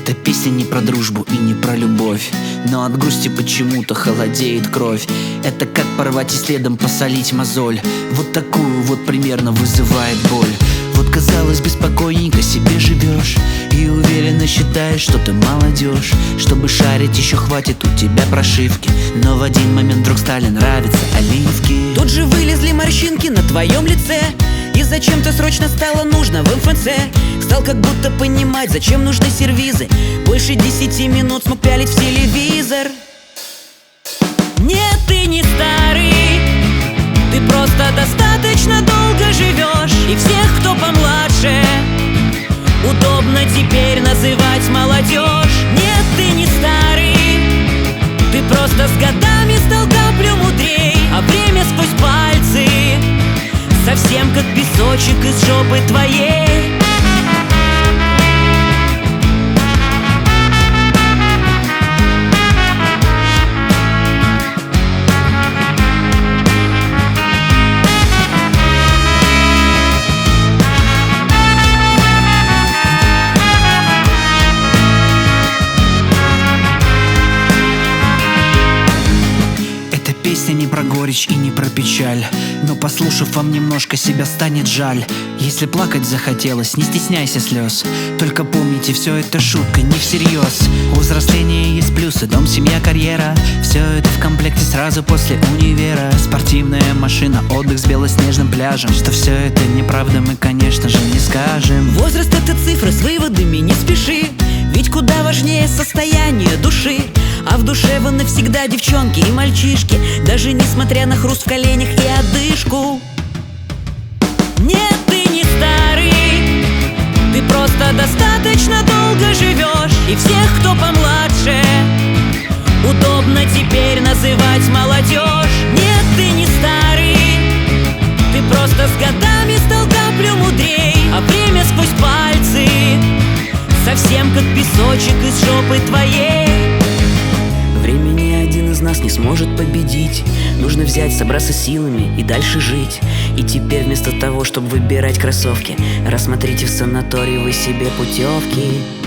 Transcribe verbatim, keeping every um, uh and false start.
Эта песня не про дружбу и не про любовь, но от грусти почему-то холодеет кровь. Это как порвать и следом посолить мозоль. Вот такую вот примерно вызывает боль. Вот казалось бы спокойненько себе живешь и уверенно считаешь, что ты молодежь. Чтобы шарить еще хватит у тебя прошивки, но в один момент вдруг стали нравиться оливки. Тут же вылезли морщинки на твоем лице, и зачем-то срочно стало нужно в эм эф цэ. Стал как будто понимать, зачем нужны сервизы. Больше десяти минут смог пялить в телевизор. Нет, ты не старый, ты просто достаточно долго живешь. И всех, кто помладше, удобно теперь называть молодежь. Нет, ты не старый, ты просто с годами стал каплю мудрей. А время сквозь пальцы совсем как песочек из жопы твоей. Песня не про горечь и не про печаль, но послушав вам немножко, себя станет жаль. Если плакать захотелось, не стесняйся слез. Только помните, все это шутка, не всерьез. У взросления есть плюсы: дом, семья, карьера. Все это в комплекте сразу после универа. Спортивная машина, отдых с белоснежным пляжем. Что все это неправда, мы, конечно же, не скажем. Возраст — это цифра, с выводами не спеши, ведь куда важнее состояние души. А в душе вы навсегда, девчонки и мальчишки, даже несмотря на хруст в коленях и одышку. Нет, ты не старый, ты просто достаточно долго живешь. И всех, кто помладше, удобно теперь называть молодежь. Нет, ты не старый, ты просто с годами стал каплю мудрей. А время сквозь пальцы совсем как песочек из жопы твоей. Время ни один из нас не сможет победить. Нужно взять, собраться силами и дальше жить. И теперь вместо того, чтобы выбирать кроссовки, рассмотрите в санатории вы себе путевки.